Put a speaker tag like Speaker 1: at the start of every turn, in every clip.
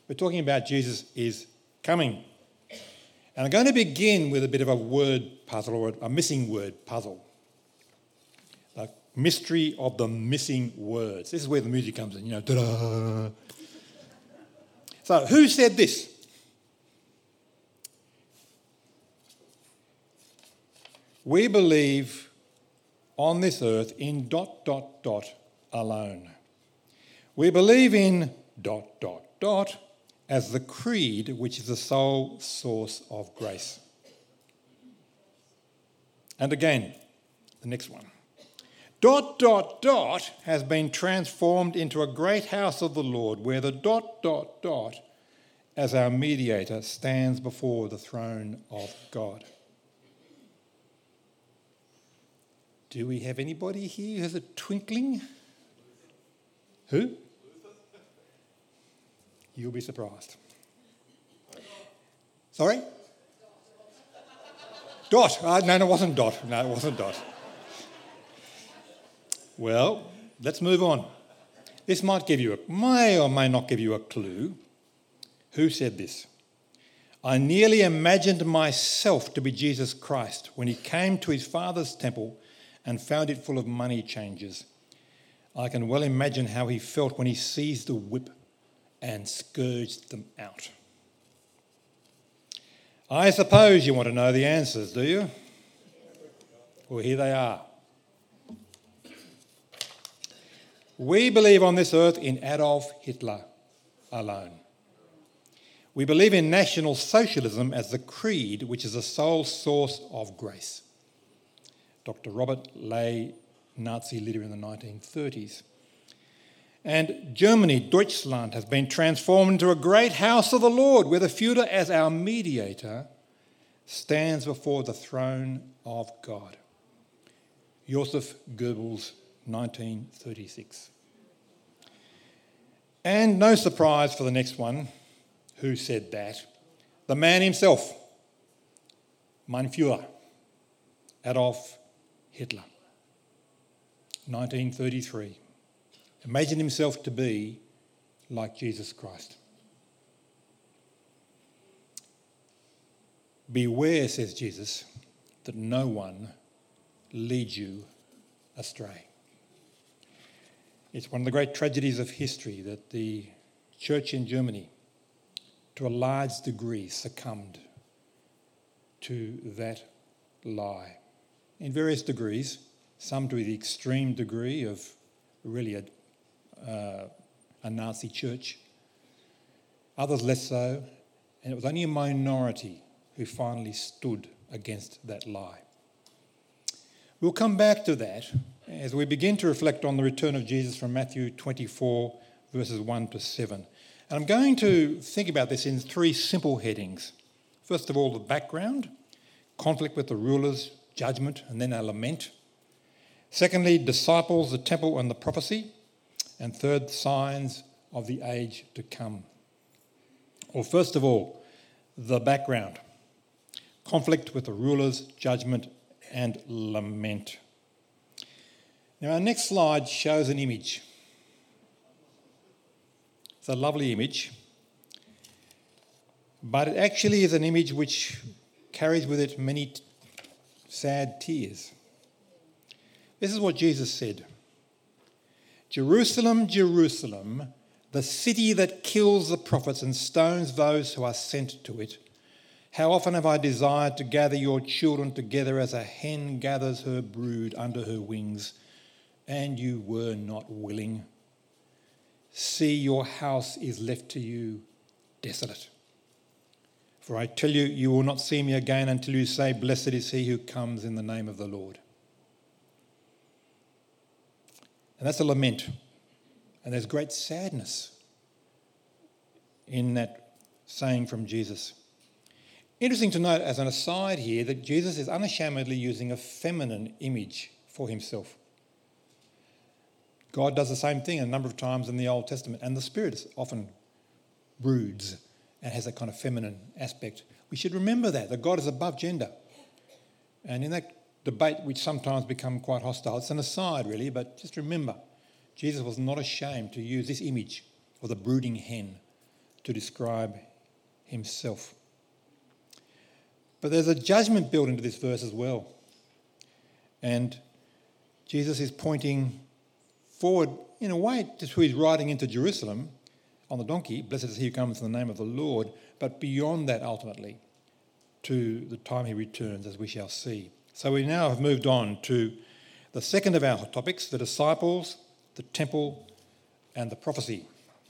Speaker 1: We're talking about Jesus is coming. And I'm going to begin with a bit of a word puzzle, or a missing word puzzle. The mystery of the missing words. This is where the music comes in, ta-da. So, who said this? We believe on this earth in ... alone. We believe in ... as the creed which is the sole source of grace. And again, the next one. ... has been transformed into a great house of the Lord, where the ... as our mediator stands before the throne of God. Do we have anybody here who has a twinkling? Who? You'll be surprised. Sorry? Dot. No, it wasn't Dot. No, it wasn't Dot. Well, let's move on. This may or may not give you a clue. Who said this? I nearly imagined myself to be Jesus Christ when he came to his Father's temple and found it full of money changers. I can well imagine how he felt when he seized the whip and scourged them out. I suppose you want to know the answers, do you? Well, here they are. We believe on this earth in Adolf Hitler alone. We believe in National Socialism as the creed which is the sole source of grace. Dr. Robert Ley, Nazi leader in the 1930s. And Germany, Deutschland, has been transformed into a great house of the Lord, where the Führer, as our mediator, stands before the throne of God. Joseph Goebbels, 1936. And no surprise for the next one, who said that? The man himself, Mein Führer, Adolf Hitler, 1933. Imagined himself to be like Jesus Christ. Beware, says Jesus, that no one leads you astray. It's one of the great tragedies of history that the church in Germany, to a large degree, succumbed to that lie. In various degrees, some to the extreme degree of really a Nazi church, others less so, and it was only a minority who finally stood against that lie. We'll come back to that as we begin to reflect on the return of Jesus from Matthew 24, verses 1 to 7. And I'm going to think about this in three simple headings. First of all, the background, conflict with the rulers, judgment, and then a lament. Secondly, disciples, the temple, and the prophecy. And third, signs of the age to come. Well, first of all, the background. Conflict with the rulers, judgment, and lament. Now, our next slide shows an image. It's a lovely image, but it actually is an image which carries with it many sad tears. This is what Jesus said. Jerusalem, Jerusalem, the city that kills the prophets and stones those who are sent to it. How often have I desired to gather your children together as a hen gathers her brood under her wings, and you were not willing. See, your house is left to you desolate. For I tell you, you will not see me again until you say, blessed is he who comes in the name of the Lord. And that's a lament. And there's great sadness in that saying from Jesus. Interesting to note as an aside here that Jesus is unashamedly using a feminine image for himself. God does the same thing a number of times in the Old Testament, and the Spirit often broods and has a kind of feminine aspect. We should remember that God is above gender. And in that debate, which sometimes become quite hostile, it's an aside really, but just remember, Jesus was not ashamed to use this image of the brooding hen to describe himself. But there's a judgment built into this verse as well. And Jesus is pointing forward, in a way, to his riding into Jerusalem on the donkey, blessed is he who comes in the name of the Lord, but beyond that ultimately to the time he returns, as we shall see. So we now have moved on to the second of our topics, the disciples, the temple, and the prophecy.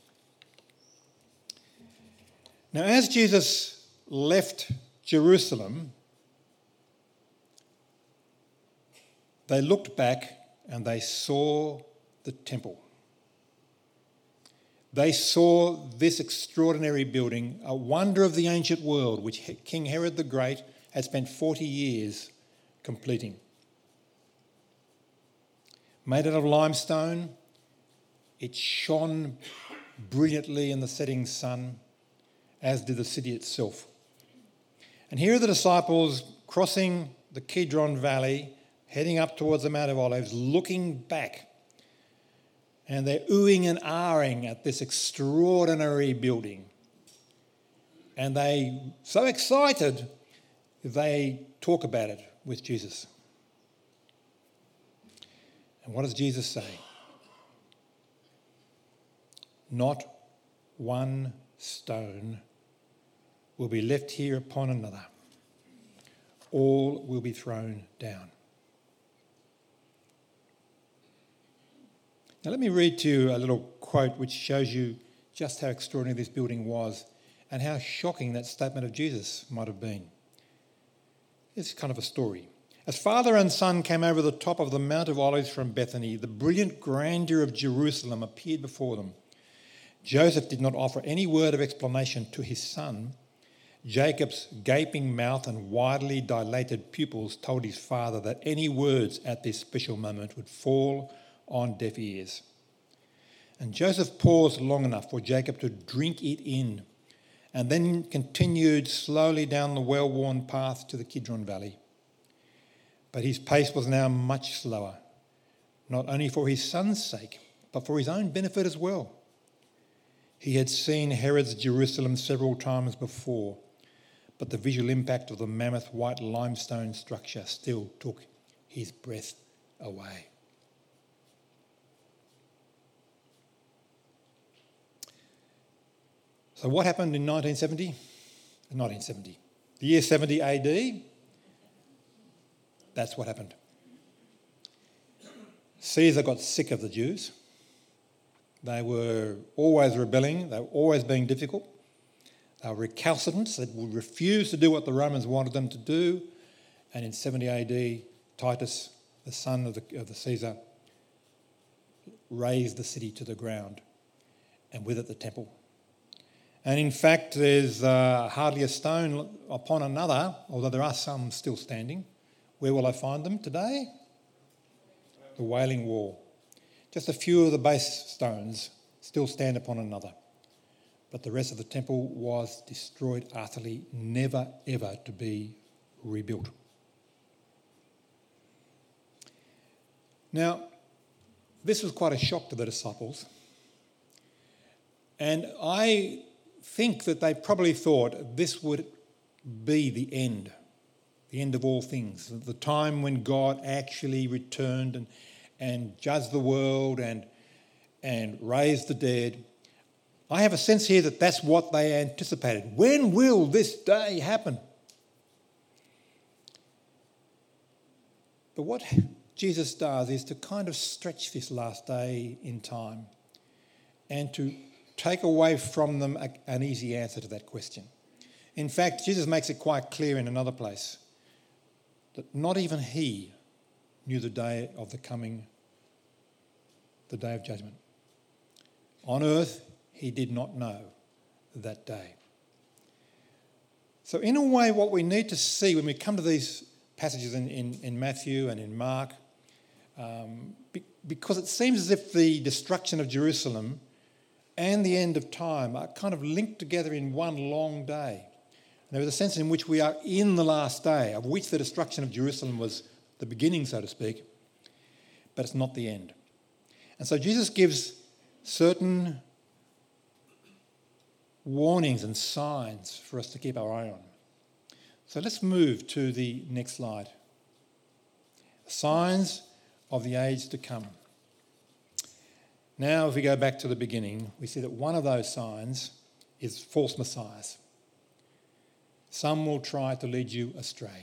Speaker 1: Now, as Jesus left Jerusalem, they looked back and they saw the temple. They saw this extraordinary building, a wonder of the ancient world, which King Herod the Great had spent 40 years completing. Made out of limestone, it shone brilliantly in the setting sun, as did the city itself. And here are the disciples crossing the Kidron Valley, heading up towards the Mount of Olives, looking back. And they're oohing and ahhing at this extraordinary building. And they, so excited, they talk about it with Jesus. And what does Jesus say? Not one stone will be left here upon another. All will be thrown down. Now let me read to you a little quote which shows you just how extraordinary this building was and how shocking that statement of Jesus might have been. It's kind of a story. As Father and Son came over the top of the Mount of Olives from Bethany, the brilliant grandeur of Jerusalem appeared before them. Joseph did not offer any word of explanation to his son. Jacob's gaping mouth and widely dilated pupils told his father that any words at this special moment would fall on deaf ears. And Joseph paused long enough for Jacob to drink it in, and then continued slowly down the well-worn path to the Kidron Valley. But his pace was now much slower, not only for his son's sake, but for his own benefit as well. He had seen Herod's Jerusalem several times before, but the visual impact of the mammoth white limestone structure still took his breath away. So what happened in 1970? The year 70 AD, that's what happened. Caesar got sick of the Jews. They were always rebelling. They were always being difficult. They were recalcitrants. They would refuse to do what the Romans wanted them to do. And in 70 AD, Titus, the son of the Caesar, razed the city to the ground, and with it the temple. And in fact, there's hardly a stone upon another, although there are some still standing. Where will I find them today? The Wailing Wall. Just a few of the base stones still stand upon another. But the rest of the temple was destroyed utterly, never ever to be rebuilt. Now, this was quite a shock to the disciples. And I think that they probably thought this would be the end of all things, the time when God actually returned and judged the world and raised the dead. I have a sense here that that's what they anticipated. When will this day happen? But what Jesus does is to kind of stretch this last day in time and to take away from them an easy answer to that question. In fact, Jesus makes it quite clear in another place that not even he knew the day of the day of judgment. On earth, he did not know that day. So in a way, what we need to see when we come to these passages in Matthew and in Mark, because it seems as if the destruction of Jerusalem and the end of time are kind of linked together in one long day. And there is a sense in which we are in the last day, of which the destruction of Jerusalem was the beginning, so to speak, but it's not the end. And so Jesus gives certain warnings and signs for us to keep our eye on. So let's move to the next slide. Signs of the age to come. Now, if we go back to the beginning, we see that one of those signs is false messiahs. Some will try to lead you astray.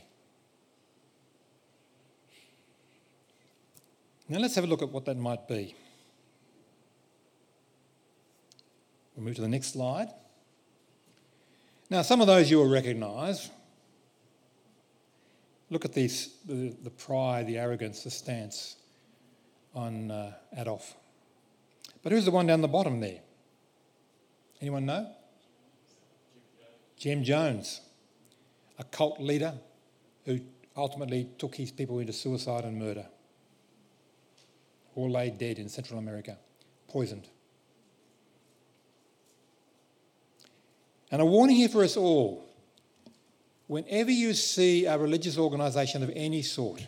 Speaker 1: Now let's have a look at what that might be. We'll move to the next slide. Now, some of those you will recognise. Look at these, the pride, the arrogance, the stance on Adolf. But who's the one down the bottom there? Anyone know? Jim Jones, a cult leader who ultimately took his people into suicide and murder. All lay dead in Central America, poisoned. And a warning here for us all. Whenever you see a religious organisation of any sort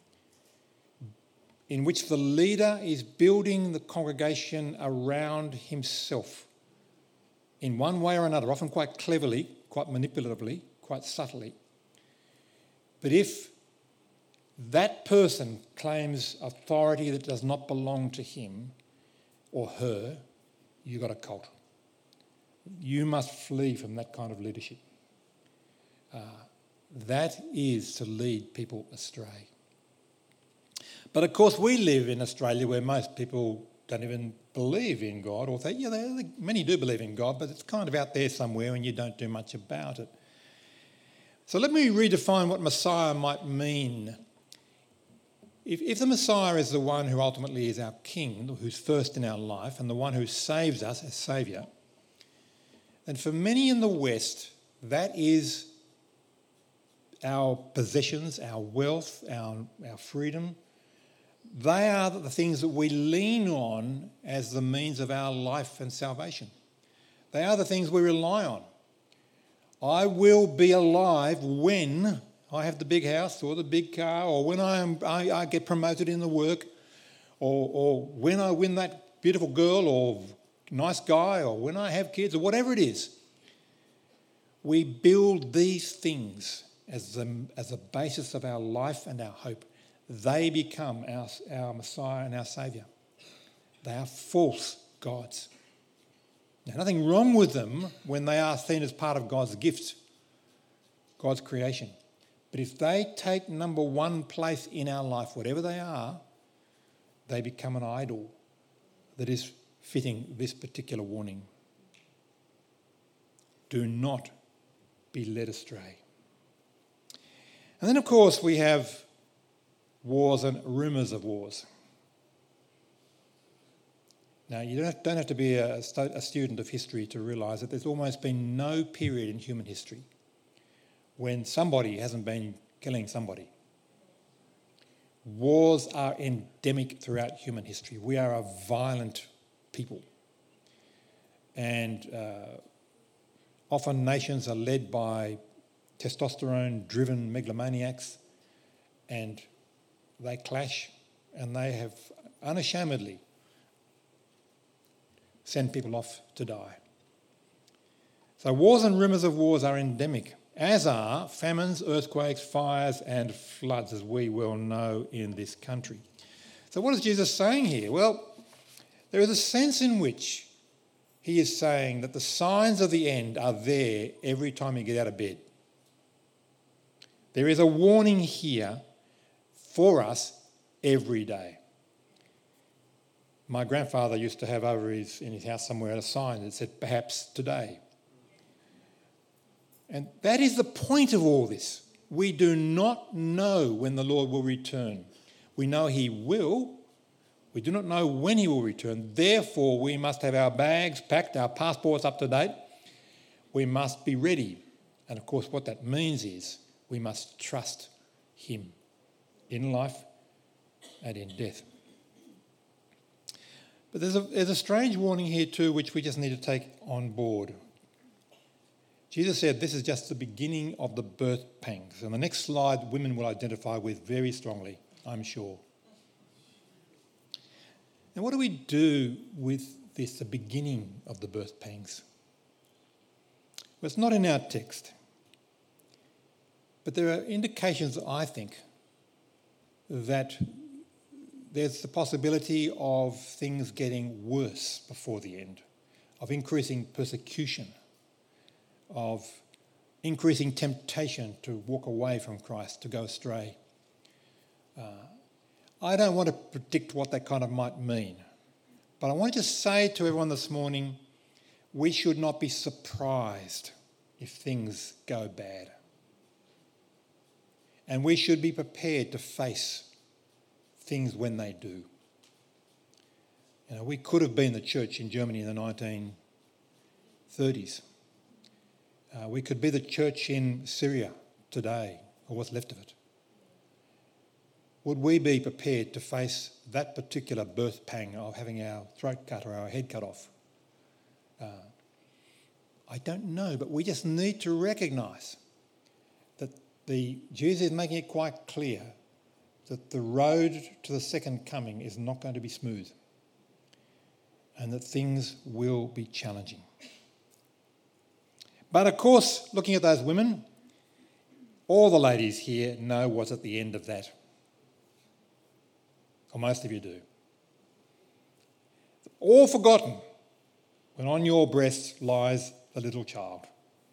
Speaker 1: in which the leader is building the congregation around himself in one way or another, often quite cleverly, quite manipulatively, quite subtly, but if that person claims authority that does not belong to him or her, you've got a cult. You must flee from that kind of leadership. That is to lead people astray. But of course, we live in Australia where most people don't even believe in God, or think, many do believe in God, but it's kind of out there somewhere and you don't do much about it. So let me redefine what Messiah might mean. If the Messiah is the one who ultimately is our King, who's first in our life, and the one who saves us as Saviour, then for many in the West, that is our possessions, our wealth, our freedom. They are the things that we lean on as the means of our life and salvation. They are the things we rely on. I will be alive when I have the big house or the big car, or when I get promoted in the work, or when I win that beautiful girl or nice guy, or when I have kids, or whatever it is. We build these things as the basis of our life and our hope. They become our Messiah and our Saviour. They are false gods. Now, nothing wrong with them when they are seen as part of God's gift, God's creation. But if they take number one place in our life, whatever they are, they become an idol that is fitting this particular warning. Do not be led astray. And then, of course, we have wars and rumours of wars. Now, you don't have to be a student of history to realise that there's almost been no period in human history when somebody hasn't been killing somebody. Wars are endemic throughout human history. We are a violent people. And often nations are led by testosterone-driven megalomaniacs, and they clash, and they have unashamedly sent people off to die. So wars and rumours of wars are endemic, as are famines, earthquakes, fires and floods, as we well know in this country. So what is Jesus saying here? Well, there is a sense in which he is saying that the signs of the end are there every time you get out of bed. There is a warning here for us every day. My grandfather used to have in his house somewhere a sign that said, "Perhaps today." And that is the point of all this. We do not know when the Lord will return. We know he will. We do not know when he will return. Therefore, we must have our bags packed, our passports up to date. We must be ready. And of course, what that means is we must trust him in life and in death. But there's a strange warning here too, which we just need to take on board. Jesus said this is just the beginning of the birth pangs. And the next slide, women will identify with very strongly, I'm sure. And what do we do with this, the beginning of the birth pangs? Well, it's not in our text, but there are indications, I think, that there's the possibility of things getting worse before the end, of increasing persecution, of increasing temptation to walk away from Christ, to go astray. I don't want to predict what that kind of might mean, but I want to just say to everyone this morning, we should not be surprised if things go bad. And we should be prepared to face things when they do. You know, we could have been the church in Germany in the 1930s. We could be the church in Syria today, or what's left of it. Would we be prepared to face that particular birth pang of having our throat cut or our head cut off? I don't know, but we just need to recognise that Jesus is making it quite clear that the road to the second coming is not going to be smooth and that things will be challenging. But of course, looking at those women, all the ladies here know what's at the end of that. Or most of you do. All forgotten when on your breast lies the little child.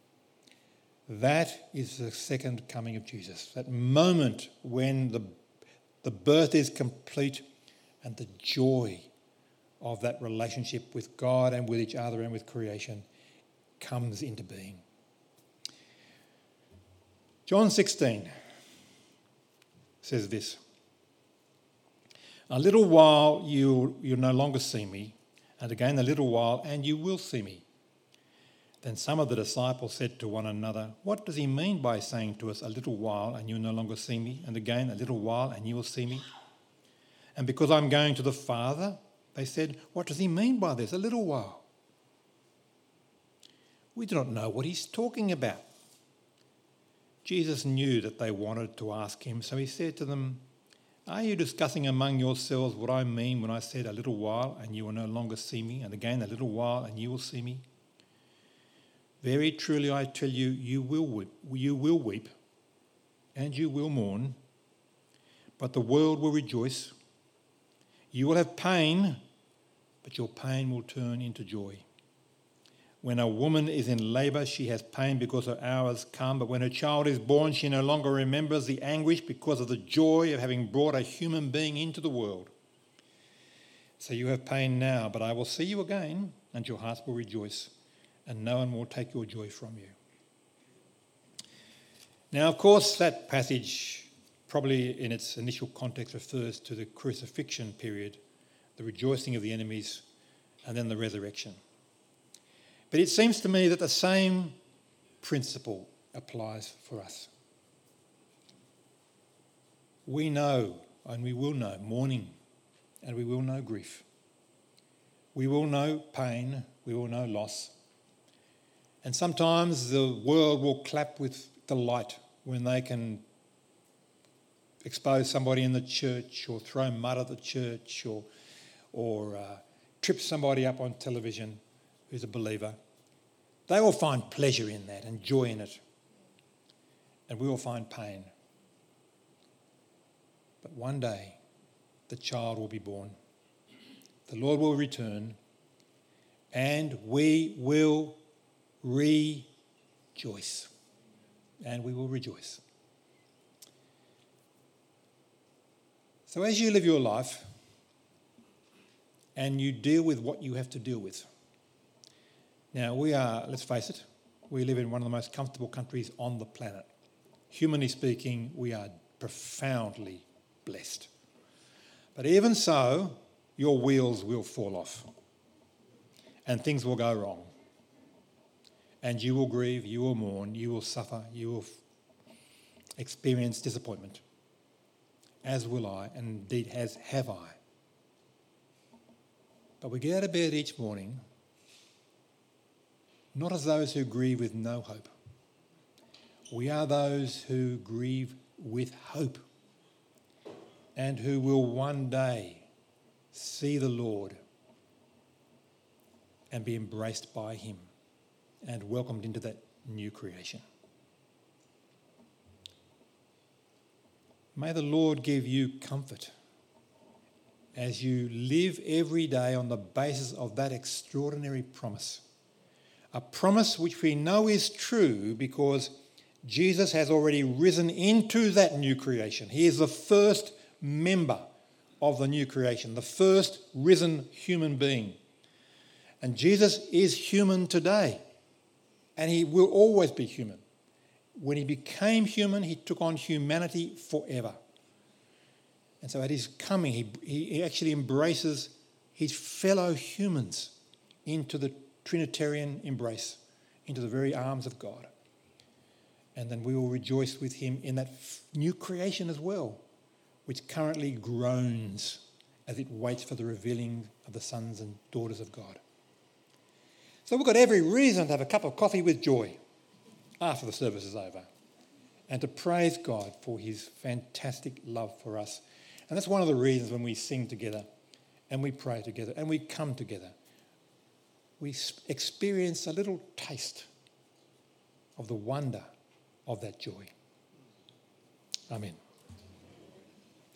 Speaker 1: That is the second coming of Jesus. That moment when the birth is complete and the joy of that relationship with God and with each other and with creation comes into being. John 16 says this: "A little while you'll no longer see me, and again a little while and you will see me." Then some of the disciples said to one another, "What does he mean by saying to us, 'A little while and you'll no longer see me,' and again, 'A little while and you will see me'? And because I'm going to the Father," they said, "what does he mean by this, 'a little while'?" We do not know what he's talking about. Jesus knew that they wanted to ask him, so he said to them, "Are you discussing among yourselves what I mean when I said, 'A little while and you will no longer see me,' and again, 'A little while and you will see me'? Very truly I tell you, you will weep and you will mourn, but the world will rejoice. You will have pain, but your pain will turn into joy. When a woman is in labour, she has pain because her hour has come, but when her child is born, she no longer remembers the anguish because of the joy of having brought a human being into the world. So you have pain now, but I will see you again, and your hearts will rejoice, and no one will take your joy from you." Now, of course, that passage probably in its initial context refers to the crucifixion period, the rejoicing of the enemies, and then the resurrection. But it seems to me that the same principle applies for us. We know, and we will know, mourning, and we will know grief. We will know pain, we will know loss. And sometimes the world will clap with delight when they can expose somebody in the church or throw mud at the church or trip somebody up on television who's a believer. They will find pleasure in that and joy in it. And we will find pain. But one day the child will be born. The Lord will return and we will rejoice. And we will rejoice. So as you live your life and you deal with what you have to deal with. Now let's face it, we live in one of the most comfortable countries on the planet. Humanly speaking, we are profoundly blessed. But even so, your wheels will fall off and things will go wrong. And you will grieve, you will mourn, you will suffer, you will experience disappointment. As will I, and indeed as have I. But we get out of bed each morning, not as those who grieve with no hope. We are those who grieve with hope and who will one day see the Lord and be embraced by him. and welcomed into that new creation. May the Lord give you comfort as you live every day on the basis of that extraordinary promise. A promise which we know is true because Jesus has already risen into that new creation. He is the first member of the new creation, the first risen human being. And Jesus is human today, and he will always be human. When he became human, he took on humanity forever. And so at his coming, he actually embraces his fellow humans into the Trinitarian embrace, into the very arms of God. And then we will rejoice with him in that new creation as well, which currently groans as it waits for the revealing of the sons and daughters of God. So we've got every reason to have a cup of coffee with joy after the service is over and to praise God for his fantastic love for us. And that's one of the reasons when we sing together and we pray together and we come together, we experience a little taste of the wonder of that joy. Amen.